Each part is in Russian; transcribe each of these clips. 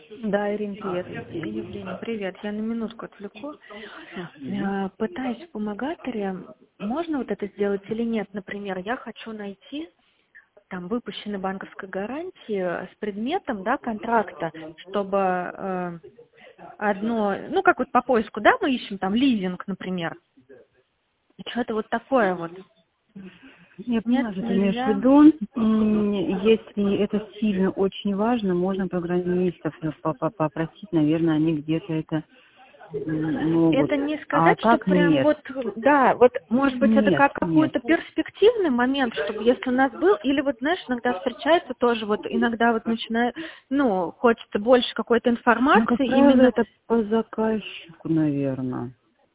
Да, Ирина, привет. Евгений, привет. Я на минутку отвлеку. Мгм. Пытаюсь в помогаторе. Можно вот это сделать или нет? Например, я хочу найти там выпущенной банковской гарантии с предметом, да, контракта, чтобы одно, ну как вот по поиску, да, мы ищем там лизинг, например. И что-то вот такое вот. Я Нет, поняла, что ты имеешь в нельзя. виду. Если это сильно очень важно, можно программистов попросить, наверное, они где-то это могут. Это не А сказать, что так прям нет. вот, да, вот, может быть, это Нет, как нет. какой-то перспективный момент, чтобы если у нас был, или вот, знаешь, иногда встречается тоже, вот иногда вот начинает, ну, хочется больше какой-то Ну, как информации, правило, именно это по заказчику, наверное.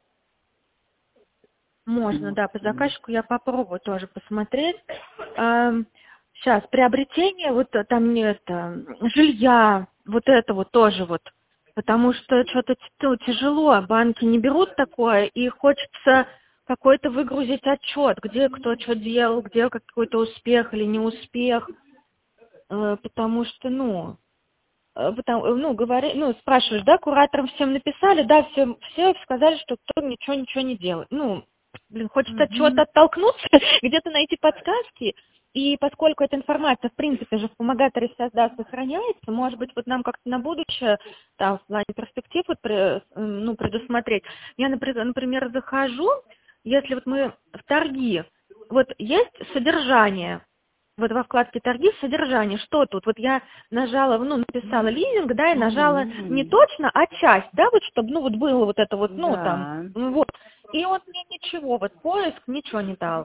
можно, Вот. да, по заказчику я попробую тоже посмотреть. Сейчас, приобретение, вот там не это, жилья, вот это вот тоже вот, потому что что-то тяжело, банки не берут такое, и хочется какой-то выгрузить отчет, где кто что делал, где какой-то успех или неуспех, потому что, ну, ну, спрашиваешь, да, кураторам всем написали, да, все сказали, что кто ничего не делает. Ну, блин, хочется от чего-то Мгм. оттолкнуться, где-то найти подсказки, и поскольку эта информация, в принципе же, в помогаторе всегда сохраняется, может быть, вот нам как-то на будущее, там, в плане перспектив, вот, ну, предусмотреть. Я, например, захожу, если вот мы в торги, вот есть содержание, вот во вкладке «Торги» содержание, что тут? Вот я нажала, ну, написала лизинг, да, и нажала не Мгм. точно, а часть, да, вот чтобы, ну, вот было вот это вот, ну, там, Да. вот. И он мне ничего, вот поиск ничего не дал.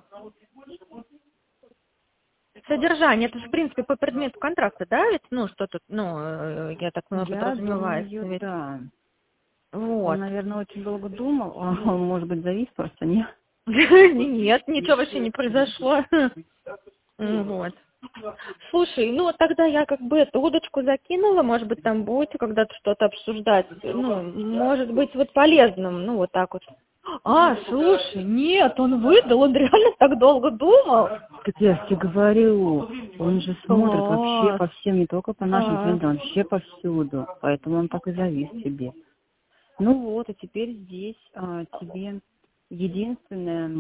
Содержание, это же, в принципе, по предмету контракта, да, ведь, ну, что тут, ну, я так понимаю, Я подразумевается, думаю, ведь. да. Он, Вот. наверное, очень долго думал. Он, может быть, завис просто, нет? Нет, ничего вообще не произошло. Вот. Слушай, ну вот тогда я как бы эту удочку закинула, может быть, там будете когда-то что-то обсуждать, ну, может быть, вот полезным, ну, вот так вот. Слушай, нет, он выдал, он реально так долго думал. Так я же тебе говорю, он же смотрит вообще Класс. по всем, не только по нашим А, клиентам, вообще повсюду. Поэтому он так и завис тебе. Ну вот, а теперь здесь тебе единственное,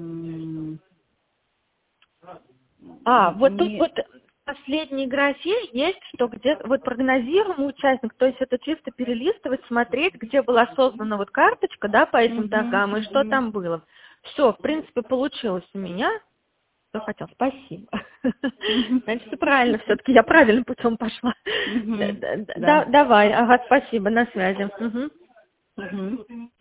вот тут не, вот в последней графе есть, что где вот прогнозируемый участник, то есть это чисто перелистывать, смотреть, где была создана вот карточка, да, по этим Мгм, торгам и что мгм. там было. Все, в принципе, получилось у меня. Что хотел, спасибо. Мгм. Значит, правильно, все-таки я правильным путем пошла. Мгм. Да. Давай, ага, спасибо, на связи. Мгм. Мгм.